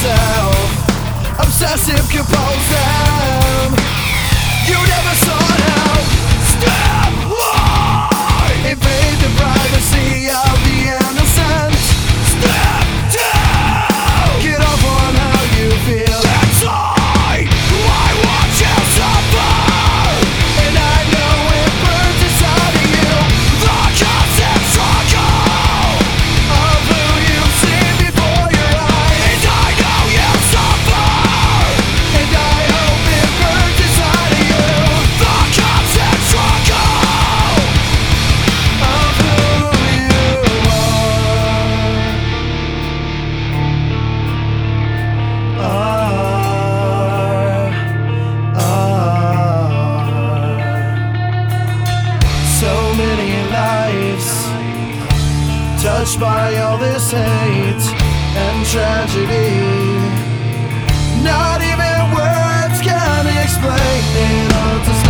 yourself, obsessive compulsive. You never sought out. Step one, invade the privacy of the innocent. Step two, get off on how you feel inside. I watch you suffer, and I know it burns inside of you. The constant struggle of who you see before your eyes. And I know you suffer, and I hope it burns inside of you. The constant struggle of who you are. So many lives touched by all this hate and tragedy. Not even words can explain it all to